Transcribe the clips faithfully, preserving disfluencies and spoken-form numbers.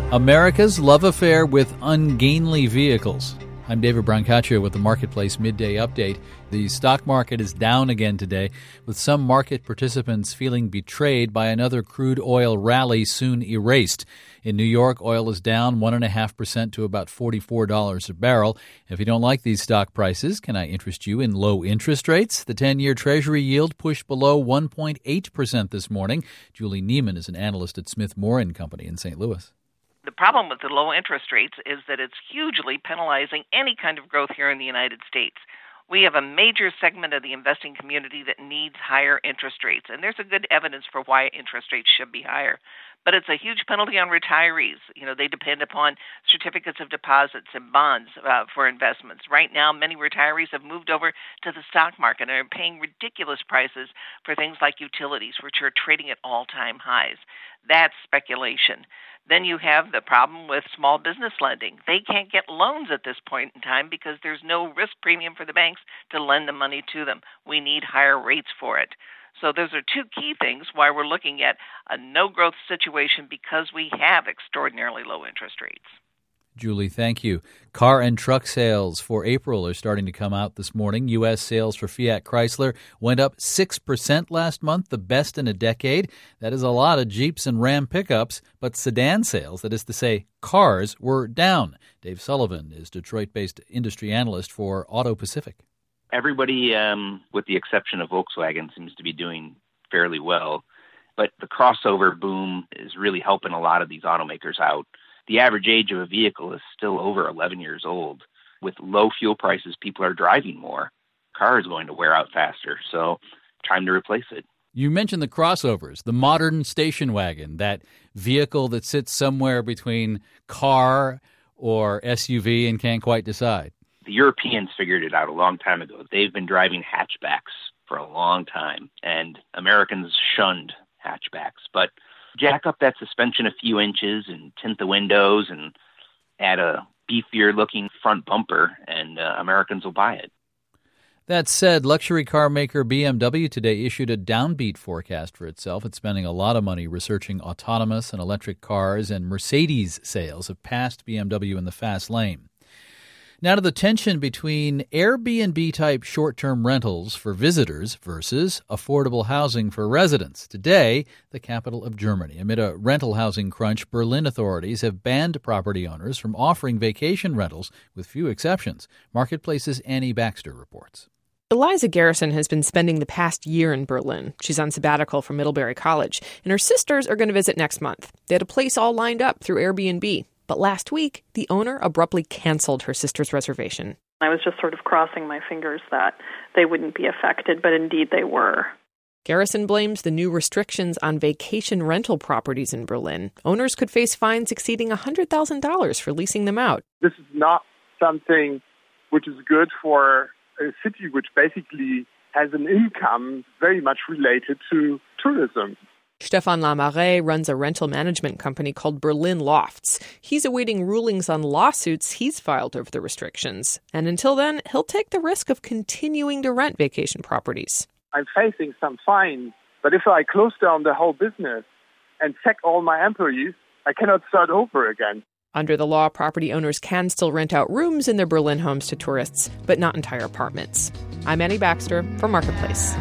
America's love affair with ungainly vehicles. I'm David Brancaccio with the Marketplace Midday Update. The stock market is down again today, with some market participants feeling betrayed by another crude oil rally soon erased. In New York, oil is down one point five percent to about forty-four dollars a barrel. If you don't like these stock prices, can I interest you in low interest rates? The ten-year Treasury yield pushed below one point eight percent this morning. Julie Neiman is an analyst at Smith Moore and Company in Saint Louis. The problem with the low interest rates is that it's hugely penalizing any kind of growth here in the United States. We have a major segment of the investing community that needs higher interest rates, and there's a good evidence for why interest rates should be higher. But it's a huge penalty on retirees. You know, they depend upon certificates of deposits and bonds uh, for investments. Right now, many retirees have moved over to the stock market and are paying ridiculous prices for things like utilities, which are trading at all-time highs. That's speculation. Then you have the problem with small business lending. They can't get loans at this point in time because there's no risk premium for the banks to lend the money to them. We need higher rates for it. So those are two key things why we're looking at a no-growth situation, because we have extraordinarily low interest rates. Julie, thank you. Car and truck sales for April are starting to come out this morning. U S sales for Fiat Chrysler went up six percent last month, the best in a decade. That is a lot of Jeeps and Ram pickups, but sedan sales, that is to say cars, were down. Dave Sullivan is Detroit-based industry analyst for Auto Pacific. Everybody, um, with the exception of Volkswagen, seems to be doing fairly well. But the crossover boom is really helping a lot of these automakers out. The average age of a vehicle is still over eleven years old. With low fuel prices, people are driving more. Car is going to wear out faster, so time to replace it. You mentioned the crossovers, the modern station wagon, that vehicle that sits somewhere between car or S U V and can't quite decide. The Europeans figured it out a long time ago. They've been driving hatchbacks for a long time, and Americans shunned hatchbacks. But jack up that suspension a few inches and tint the windows and add a beefier-looking front bumper, and uh, Americans will buy it. That said, luxury car maker B M W today issued a downbeat forecast for itself. It's spending a lot of money researching autonomous and electric cars, and Mercedes sales have passed B M W in the fast lane. Now to the tension between Airbnb-type short-term rentals for visitors versus affordable housing for residents. Today, the capital of Germany. Amid a rental housing crunch, Berlin authorities have banned property owners from offering vacation rentals, with few exceptions. Marketplace's Annie Baxter reports. Eliza Garrison has been spending the past year in Berlin. She's on sabbatical from Middlebury College, and her sisters are going to visit next month. They had a place all lined up through Airbnb. But last week, the owner abruptly canceled her sister's reservation. I was just sort of crossing my fingers that they wouldn't be affected, but indeed they were. Garrison blames the new restrictions on vacation rental properties in Berlin. Owners could face fines exceeding one hundred thousand dollars for leasing them out. This is not something which is good for a city which basically has an income very much related to tourism. Stefan Lamarre runs a rental management company called Berlin Lofts. He's awaiting rulings on lawsuits he's filed over the restrictions. And until then, he'll take the risk of continuing to rent vacation properties. I'm facing some fines, but if I close down the whole business and sack all my employees, I cannot start over again. Under the law, property owners can still rent out rooms in their Berlin homes to tourists, but not entire apartments. I'm Annie Baxter for Marketplace.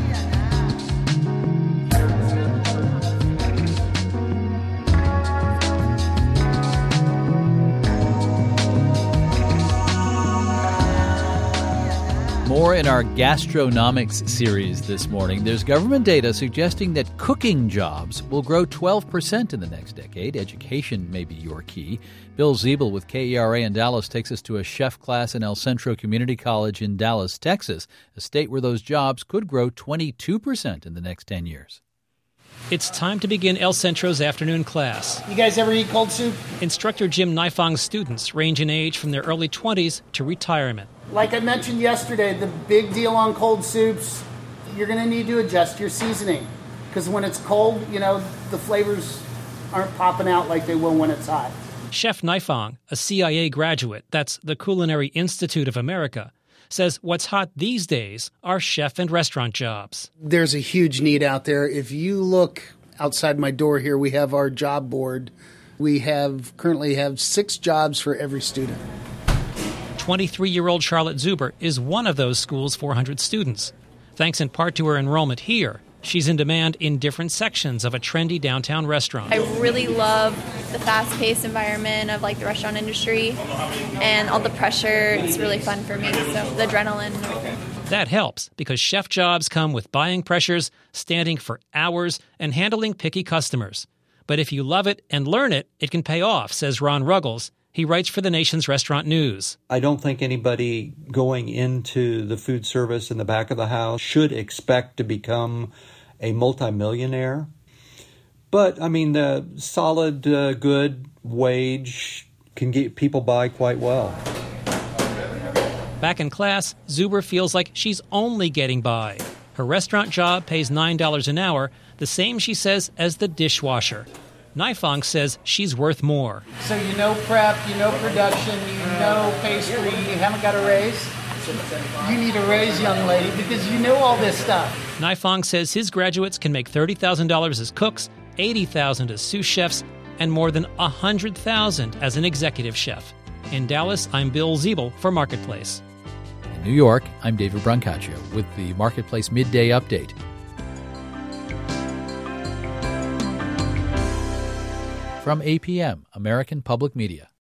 More in our gastronomics series this morning. There's government data suggesting that cooking jobs will grow twelve percent in the next decade. Education may be your key. Bill Ziebel with K E R A in Dallas takes us to a chef class in El Centro Community College in Dallas, Texas, a state where those jobs could grow twenty-two percent in the next ten years. It's time to begin El Centro's afternoon class. You guys ever eat cold soup? Instructor Jim Nifong's students range in age from their early twenties to retirement. Like I mentioned yesterday, the big deal on cold soups, you're going to need to adjust your seasoning. Because when it's cold, you know, the flavors aren't popping out like they will when it's hot. Chef Nifong, a C I A graduate, that's the Culinary Institute of America, says what's hot these days are chef and restaurant jobs. There's a huge need out there. If you look outside my door here, we have our job board We have currently have six jobs for every student. twenty-three-year-old Charlotte Zuber is one of those school's four hundred students. Thanks in part to her enrollment here, she's in demand in different sections of a trendy downtown restaurant. I really love the fast-paced environment of like the restaurant industry and all the pressure. It's really fun for me, so the adrenaline. That helps because chef jobs come with buying pressures, standing for hours, and handling picky customers. But if you love it and learn it, it can pay off, says Ron Ruggles. He writes for the nation's Restaurant News. I don't think anybody going into the food service in the back of the house should expect to become a multimillionaire. But, I mean, the solid, uh, good wage can get people by quite well. Back in class, Zuber feels like she's only getting by. Her restaurant job pays nine dollars an hour, the same, she says, as the dishwasher. Nifong says she's worth more. So you know prep, you know production, you know pastry, you haven't got a raise? You need a raise, young lady, because you know all this stuff. Nifong says his graduates can make thirty thousand dollars as cooks, eighty thousand dollars as sous chefs, and more than one hundred thousand dollars as an executive chef. In Dallas, I'm Bill Ziebel for Marketplace. In New York, I'm David Brancaccio with the Marketplace Midday Update. From A P M, American Public Media.